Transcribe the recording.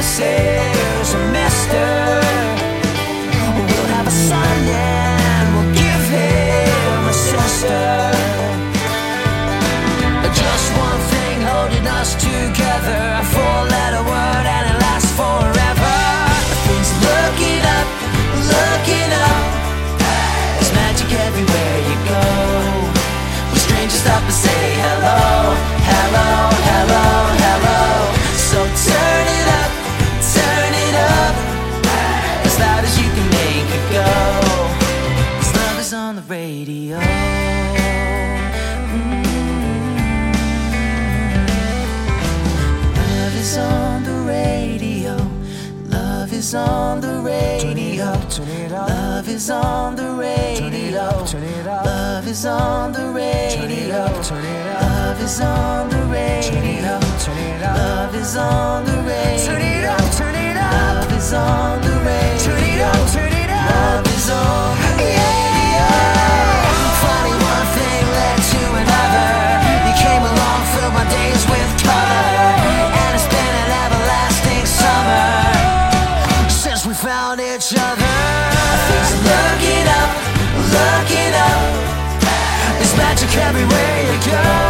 Mrs. or Mister. We'll have a son and we'll give him a sister. Just one thing holding us together, a four-letter word and it lasts forever. Things looking up, looking up. There's magic everywhere you go. When strangers stop and say hello, hello, hello, hello. So turn it up, as loud as you can make it go. 'Cause love is on the radio. Love is on the radio. Love is on the radio. Love is on the radio. Love is on the radio. Love is on the radio. Love is on the radio. Turn it up, turn it up. Love is on the radio. Turn it up, turn it up. Love is on the radio. Funny, one thing led to another. You came along, filled my days with color, and it's been an everlasting summer since we found each other. Things are looking up, looking up. There's magic everywhere you go.